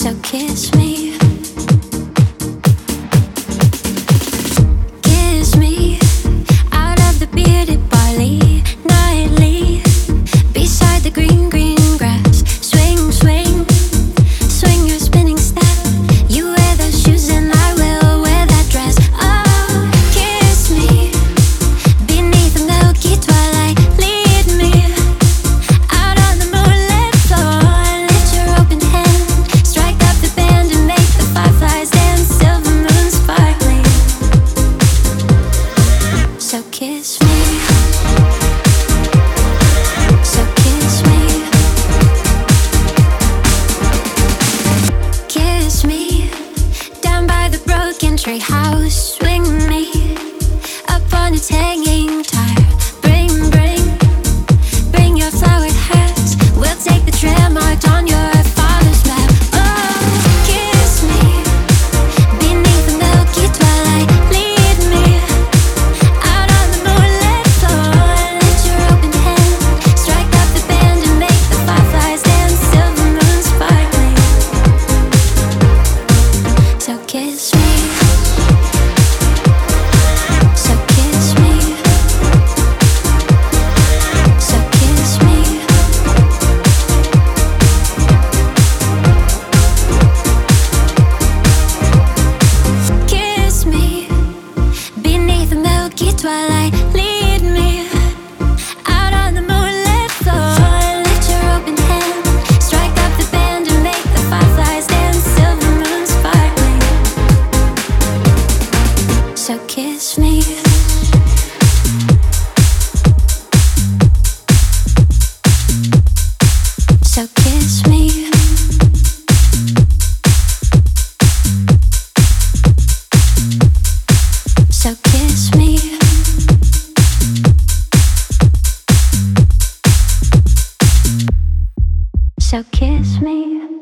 So kiss me. Kiss me out of the bearded barley nightly, beside the green, green grass. Swing, swing, swing your spinning step. You wear those shoes and I will wear that dress. Oh, kiss me beneath the milky twilight. Lead me out on the moonlit floor. Lift your open hand, strike up the band and make the fireflies dance. Silver moon sparkling. So kiss me. So kiss me. Kiss me down by the broken tree house. Swing me up on its hanging tire. Bring, bring your flowered hats. We'll take the trail marked on your father's map. Oh, kiss me beneath the milky twilight. Lead me out on the moonlit floor. Lift your open hand, strike up the band and make the fireflies dance. Silver moon sparkling. So kiss me. So kiss me. So kiss me. Kiss me beneath the milky twilight. Lead me out on the moonlit floor. Lift your open hand, strike up the band and make the fireflies dance. Silver moon sparkling. So kiss me. So kiss me. So kiss me. So kiss me.